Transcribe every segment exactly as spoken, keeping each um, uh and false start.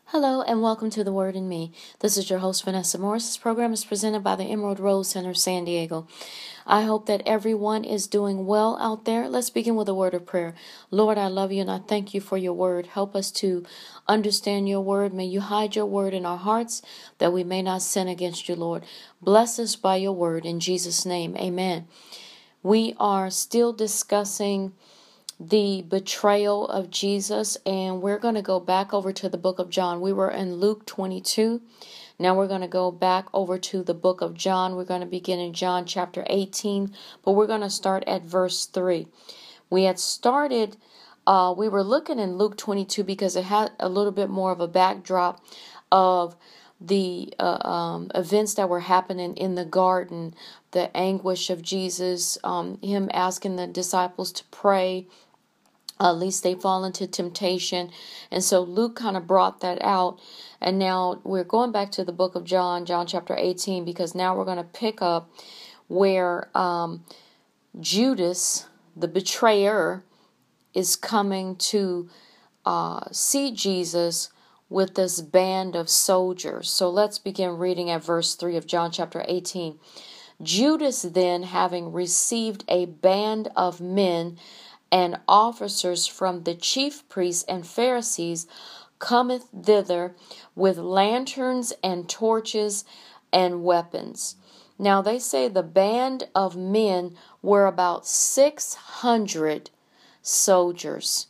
Hello and welcome to The Word in Me. This is your host, Vanessa Morris. This program is presented by the Emerald Rose Center, San Diego. I hope that everyone is doing well out there. Let's begin with a word of prayer. Lord, I love you and I thank you for your word. Help us to understand your word. May you hide your word in our hearts that we may not sin against you, Lord. Bless us by your word. In Jesus' name, amen. We are still discussing the betrayal of Jesus, and we're going to go back over to the book of John. We were in Luke twenty-two. Now we're going to go back over to the book of John. We're going to begin in John chapter eighteen, but we're going to start at verse three. We had started, uh, we were looking in Luke twenty-two because it had a little bit more of a backdrop of the uh, um, events that were happening in the garden, the anguish of Jesus, um, him asking the disciples to pray. At least they fall into temptation. And so Luke kind of brought that out. And now we're going back to the book of John, John chapter eighteen, because now we're going to pick up where um, Judas, the betrayer, is coming to uh, see Jesus with this band of soldiers. So let's begin reading at verse three of John chapter eighteen. Judas then, having received a band of men and officers from the chief priests and Pharisees, cometh thither with lanterns and torches and weapons. Now they say the band of men were about six hundred soldiers.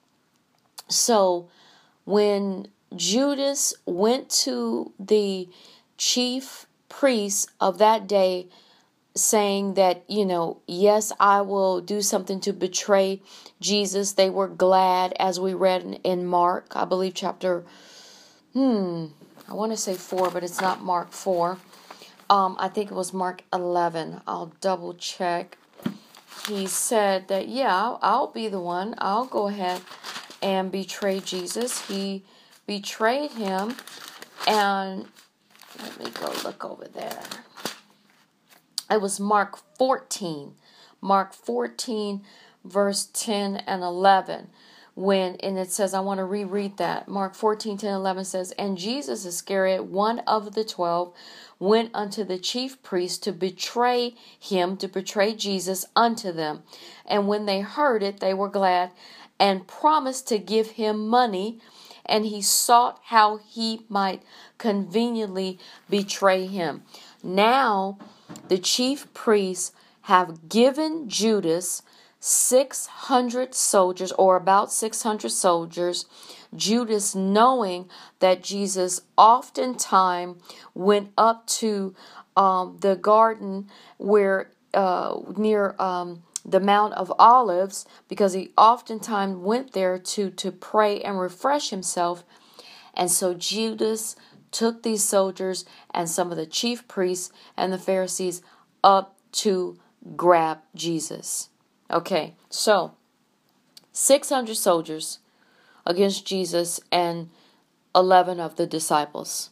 So when Judas went to the chief priests of that day, saying that, you know, yes, I will do something to betray Jesus, they were glad, as we read in, in Mark, I believe chapter, hmm, I want to say four, but it's not Mark four. Um, I think it was Mark eleven. I'll double check. He said that, yeah, I'll, I'll be the one. I'll go ahead and betray Jesus. He betrayed him, and let me go look over there. It was Mark fourteen, Mark fourteen, verse ten and eleven. When, and it says, I want to reread that. Mark fourteen, ten, eleven says, And Jesus Iscariot, one of the twelve, went unto the chief priests to betray him, to betray Jesus unto them. And when they heard it, they were glad, and promised to give him money. And he sought how he might conveniently betray him. Now, the chief priests have given Judas six hundred soldiers, or about six hundred soldiers. Judas, knowing that Jesus oftentimes went up to um, the garden where uh, near um, the Mount of Olives, because he oftentimes went there to, to pray and refresh himself. And so Judas took these soldiers and some of the chief priests and the Pharisees up to grab Jesus. Okay, so six hundred soldiers against Jesus and eleven of the disciples.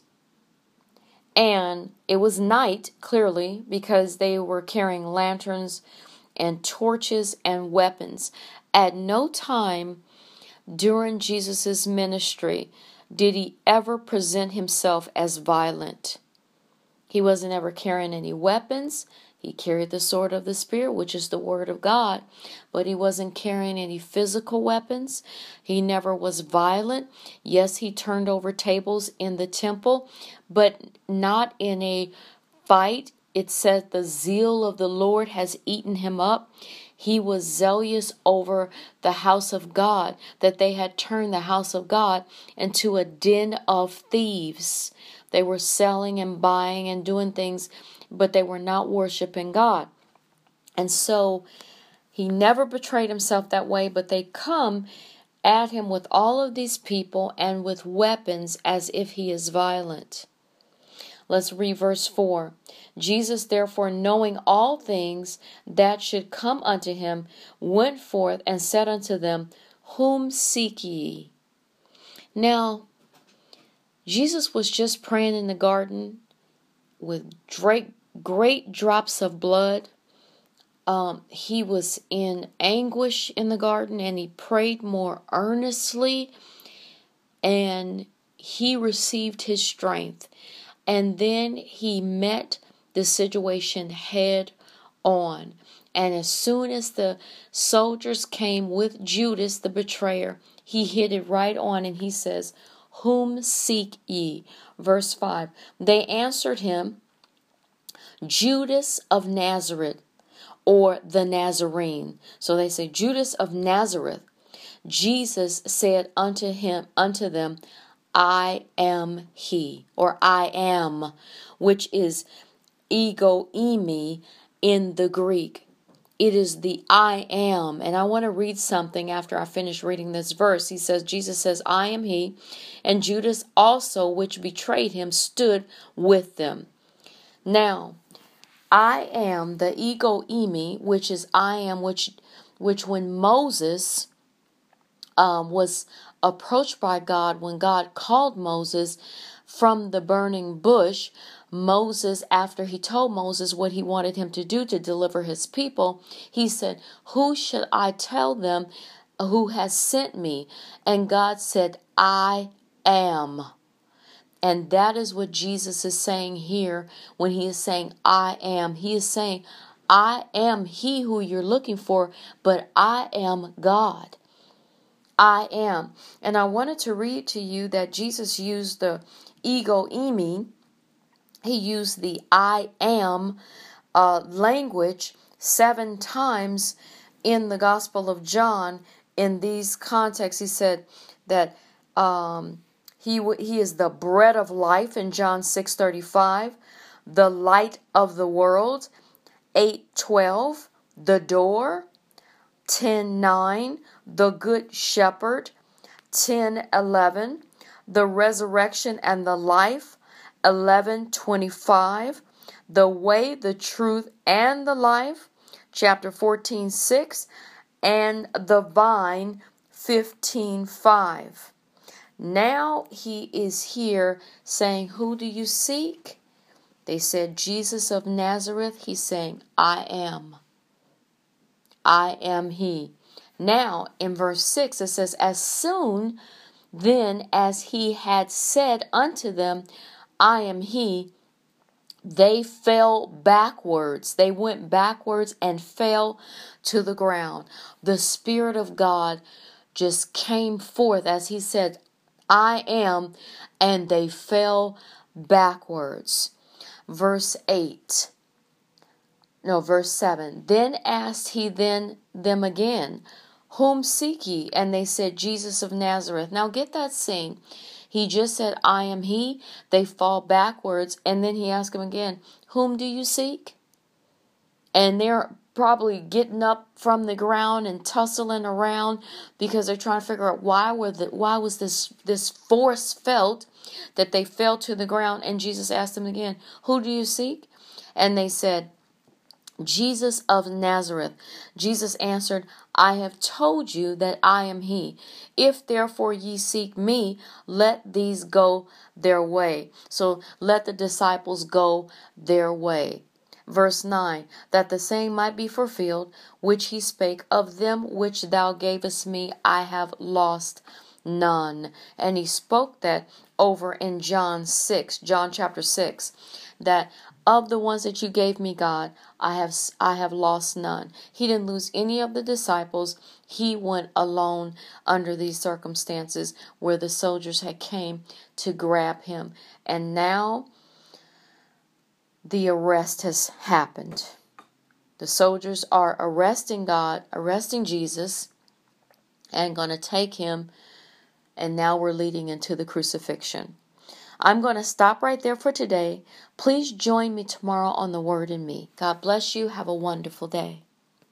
And it was night, clearly, because they were carrying lanterns and torches and weapons. At no time during Jesus' ministry did he ever present himself as violent. He wasn't ever carrying any weapons. He carried the sword of the Spirit, which is the word of God, but he wasn't carrying any physical weapons. He never was violent. Yes, he turned over tables in the temple, but not in a fight. It said the zeal of the Lord has eaten him up. He was zealous over the house of God, that they had turned the house of God into a den of thieves. They were selling and buying and doing things, but they were not worshiping God. And so he never betrayed himself that way, but they come at him with all of these people and with weapons as if he is violent. Let's read verse four. Jesus, therefore, knowing all things that should come unto him, went forth and said unto them, Whom seek ye? Now, Jesus was just praying in the garden with great, great drops of blood. Um, he was in anguish in the garden, and he prayed more earnestly, and he received his strength. And then he met the situation head on. And as soon as the soldiers came with Judas, the betrayer, he hit it right on and he says, "Whom seek ye?" Verse five. They answered him, "Judas of Nazareth," or the Nazarene. So they say, "Judas of Nazareth." Jesus said unto him, unto them, "I am he," or "I am," which is ego eimi in the Greek. It is the "I am." And I want to read something after I finish reading this verse. He says, Jesus says, "I am he, and Judas also, which betrayed him, stood with them." Now, I am, the ego eimi, which is I am, which, which when Moses um, was approached by God, when God called Moses from the burning bush, Moses, after he told Moses what he wanted him to do to deliver his people, he said, "Who should I tell them who has sent me?" And God said, "I am." And that is what Jesus is saying here when he is saying, "I am." He is saying, "I am he who you're looking for, but I am God. I am." And I wanted to read to you that Jesus used the ego eimi. He used the "I am" uh, language seven times in the Gospel of John. In these contexts, he said that um, he w- he is the bread of life in John six thirty-five, the light of the world, eight twelve, the door, ten nine, the good shepherd, ten eleven, the resurrection and the life, eleven twenty-five, the way, the truth, and the life, chapter fourteen six, and the vine, fifteen five. Now he is here saying, "Who do you seek?" They said, "Jesus of Nazareth." He's saying, "I am. I am he." Now in verse six it says, "As soon then as he had said unto them, I am he, they fell backwards." They went backwards and fell to the ground. The Spirit of God just came forth as he said, "I am," and they fell backwards. Verse eight. No, verse seven. "Then asked he then them again, Whom seek ye? And they said, Jesus of Nazareth." Now get that scene. He just said, "I am he." They fall backwards. And then he asked them again, "Whom do you seek?" And they're probably getting up from the ground and tussling around because they're trying to figure out why were the, why was this, this force felt that they fell to the ground. And Jesus asked them again, "Who do you seek?" And they said, "Jesus of Nazareth." Jesus answered, "I have told you that I am he. If therefore ye seek me, let these go their way." So let the disciples go their way. Verse nine, "That the same might be fulfilled, which he spake, Of them which thou gavest me, I have lost none." And he spoke that over in John six, John chapter six, that of the ones that you gave me, God, I have I have lost none. He didn't lose any of the disciples. He went alone under these circumstances where the soldiers had came to grab him. And now the arrest has happened. The soldiers are arresting God, arresting Jesus, and going to take him. And now we're leading into the crucifixion. I'm going to stop right there for today. Please join me tomorrow on The Word in Me. God bless you. Have a wonderful day.